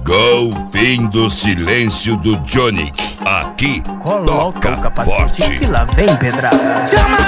Chegou o fim do silêncio do Johnny. Aqui Coloca toca o capacete forte. que lá vem pedrada. Chama!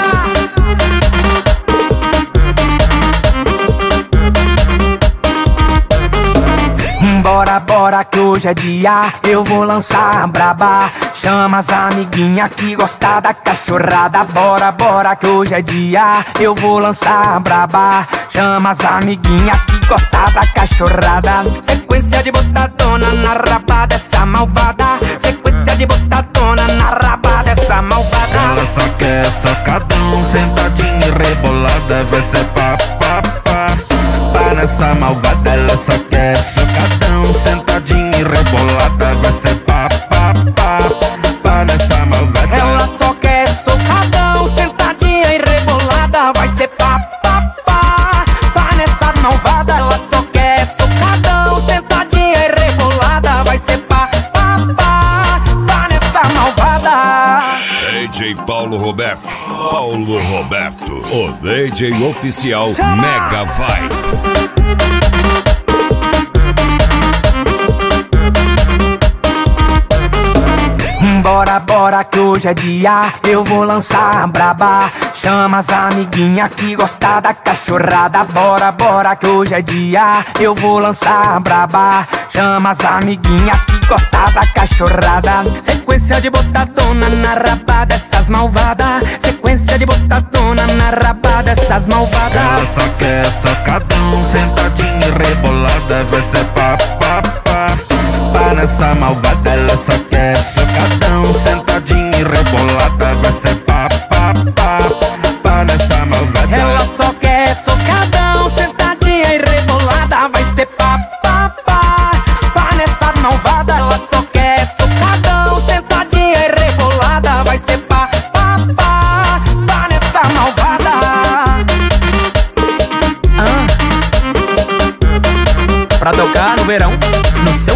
Bora, bora que hoje é dia, eu vou lançar a braba. Chama as amiguinha que gosta da cachorrada. Bora, bora que hoje é dia, eu vou lançar a braba. Chama as amiguinha que gosta da cachorrada. Sequência de botadona na raba dessa malvada. Sequência de botadona na raba dessa malvada. Ela só quer socadão, sentadinha e rebolada. Vai ser pá, pá, pá. Pá nessa malvada, ela só quer socadão, sentadinha e rebolada. Vai ser pá, pá, pá. Pá nessa malvada. Ela só quer socadão, sentadinha e rebolada. Vai ser pá, pá, pá. Pá nessa malvada. Ela só quer socadão, sentadinha e rebolada. Vai ser pá, pá, pá. Pá nessa malvada. DJ Paulo Roberto. Paulo Roberto, o DJ oficial. Chama! Mega vai. Bora, bora que hoje é dia, eu vou lançar a braba. Chama as amiguinha que gosta da cachorrada. Bora, bora que hoje é dia, eu vou lançar a braba. Chama as amiguinha que gosta da cachorrada. Sequência de botadona na raba dessas malvadas. Sequência de botadona na raba dessas malvadas. Ela só quer socadão, sentadinha e rebolada. Vai ser pá, pá, pá. Pá nessa malvada, ela só quer socadão, sentadinha e rebolada. Vai ser pá, pá, pá. Pá nessa malvada. Ela só quer socadão, sentadinha e rebolada. Vai ser pá, pá, pá. Pá nessa malvada. Ela só quer socadão, sentadinha e rebolada. Vai ser pá, pá, pá. Pá nessa malvada. Pra tocar no verão, no